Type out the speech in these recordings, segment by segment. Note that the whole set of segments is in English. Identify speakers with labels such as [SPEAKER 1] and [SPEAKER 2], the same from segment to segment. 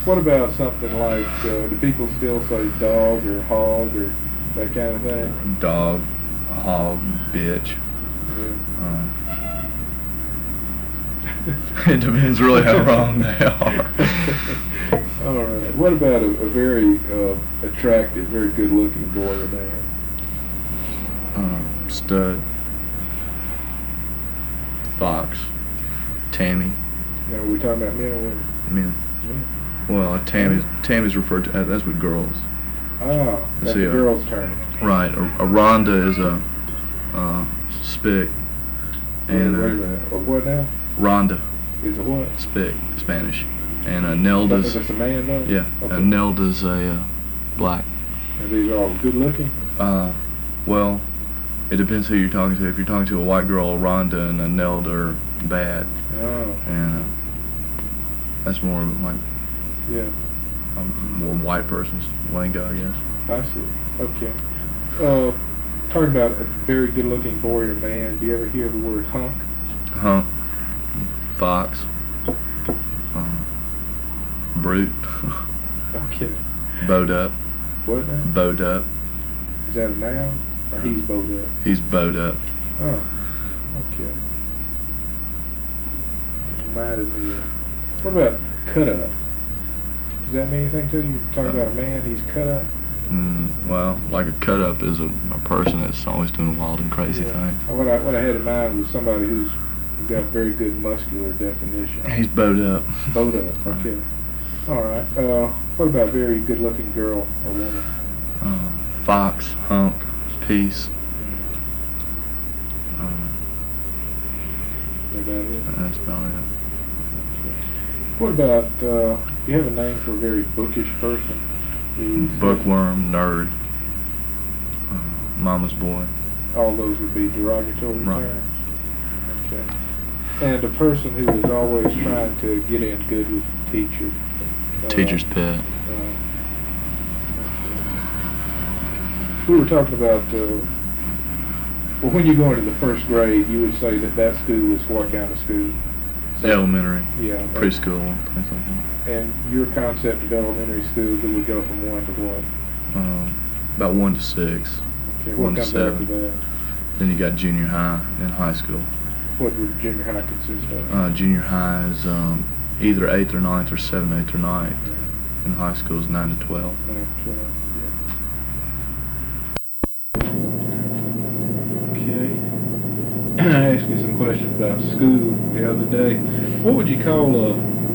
[SPEAKER 1] What about something like, do people still say dog or hog or that kind of thing?
[SPEAKER 2] Dog, hog, bitch.
[SPEAKER 1] Yeah.
[SPEAKER 2] It depends really how wrong they are.
[SPEAKER 1] All right. What about a very attractive, very good-looking boy or man?
[SPEAKER 2] Stud, fox, Tammy.
[SPEAKER 1] Now, are we talking about men or women?
[SPEAKER 2] Men.
[SPEAKER 1] Men.
[SPEAKER 2] Well, Tammy's referred to. That's with girls.
[SPEAKER 1] Ah, that's
[SPEAKER 2] See,
[SPEAKER 1] the girl's turn.
[SPEAKER 2] Right. A Rhonda is a spick, and
[SPEAKER 1] Wait a minute. A what now?
[SPEAKER 2] Rhonda
[SPEAKER 1] Is a what?
[SPEAKER 2] spick, Spanish, and a Nelda's.
[SPEAKER 1] That's a man, though?
[SPEAKER 2] Yeah.
[SPEAKER 1] Okay.
[SPEAKER 2] A Nelda's a black.
[SPEAKER 1] And these are all good-looking?
[SPEAKER 2] Well, it depends who you're talking to. If you're talking to a white girl, a Rhonda and a Nelda are bad,
[SPEAKER 1] Oh,
[SPEAKER 2] and that's more like
[SPEAKER 1] yeah.
[SPEAKER 2] a more white person's lingo, I guess.
[SPEAKER 1] I see. Okay. Talking about a very good-looking boy or man, do you ever hear the word hunk?
[SPEAKER 2] Hunk, fox, brute,
[SPEAKER 1] Okay.
[SPEAKER 2] bowed up,
[SPEAKER 1] What now?
[SPEAKER 2] bowed up.
[SPEAKER 1] Is that a noun? Or he's bowed up?
[SPEAKER 2] He's bowed up.
[SPEAKER 1] Oh, okay. Reminded me of... What about cut up? Does that mean anything to you? Talking about a man, he's cut up?
[SPEAKER 2] Well, like a cut up is a person that's always doing wild and crazy things.
[SPEAKER 1] What I had in mind was somebody who's got very good muscular definition.
[SPEAKER 2] He's bowed up.
[SPEAKER 1] Bowed up, okay. All right. What about very good-looking girl or woman?
[SPEAKER 2] Fox, hunk, peace.
[SPEAKER 1] Is that it?
[SPEAKER 2] That's about it.
[SPEAKER 1] Okay. What about, you have a name for a very bookish person? Who's
[SPEAKER 2] Bookworm, nerd, mama's boy.
[SPEAKER 1] all those would be derogatory
[SPEAKER 2] Right.
[SPEAKER 1] terms? Okay. And a person who is always trying to get in good with the teacher?
[SPEAKER 2] Teacher's pet.
[SPEAKER 1] Okay. We were talking about, well, when you go into the first grade, you would say that school is what kind of school?
[SPEAKER 2] Elementary,
[SPEAKER 1] Yeah.
[SPEAKER 2] preschool, things like that.
[SPEAKER 1] And your concept of elementary school, that would go from 1 to what?
[SPEAKER 2] About 1 to 6.
[SPEAKER 1] Okay,
[SPEAKER 2] 1
[SPEAKER 1] what
[SPEAKER 2] to
[SPEAKER 1] comes after
[SPEAKER 2] 7.
[SPEAKER 1] that?
[SPEAKER 2] Then you got junior high and high school.
[SPEAKER 1] What would junior high consist of?
[SPEAKER 2] Junior high is either 8th or 9th or 7th, 8th or 9th. And high school is 9 to 12.
[SPEAKER 1] 9 to 12, yeah. Okay. I asked you some questions about school the other day. What would you call a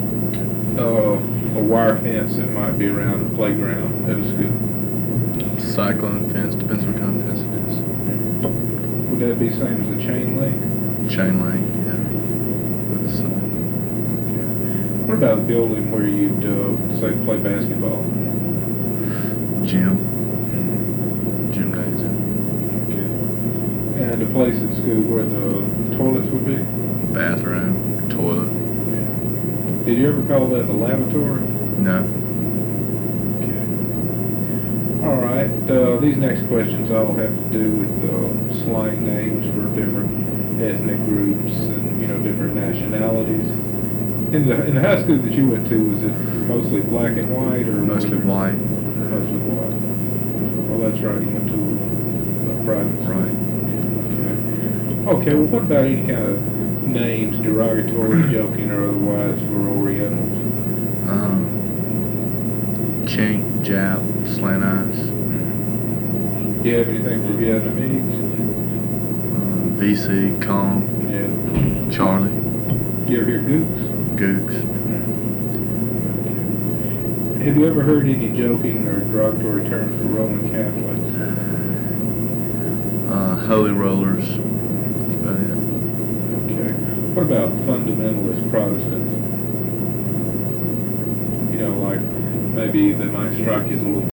[SPEAKER 1] wire fence that might be around a playground at a school?
[SPEAKER 2] Cyclone fence, depends what kind of fence it is.
[SPEAKER 1] Would that be the same as a chain link?
[SPEAKER 2] Chain link, yeah. With a sign.
[SPEAKER 1] Okay. What about a building where you'd, say, play basketball?
[SPEAKER 2] Gym. Gymnasium.
[SPEAKER 1] Okay. And a place at school where the toilets would be?
[SPEAKER 2] Bathroom. Toilet.
[SPEAKER 1] Yeah. Did you ever call that the lavatory?
[SPEAKER 2] No.
[SPEAKER 1] Okay. All right. These next questions all have to do with slang names for different ethnic groups and different nationalities. In the high school that you went to, was it mostly black and white or
[SPEAKER 2] Mostly white.
[SPEAKER 1] Mostly white. Well, that's right. You went to a private school.
[SPEAKER 2] Right.
[SPEAKER 1] Okay. Well, what about any kind of names, derogatory, joking, or otherwise, for Orientals?
[SPEAKER 2] Chink, Jap, slant eyes.
[SPEAKER 1] Do you have anything for Vietnamese?
[SPEAKER 2] VC, Kong,
[SPEAKER 1] Yeah.
[SPEAKER 2] Charlie,
[SPEAKER 1] Do you ever hear gooks?
[SPEAKER 2] Gooks.
[SPEAKER 1] Have you ever heard any joking or derogatory terms for Roman Catholics?
[SPEAKER 2] Holy rollers. That's about it.
[SPEAKER 1] Okay. What about fundamentalist Protestants? Like maybe they might strike you as a little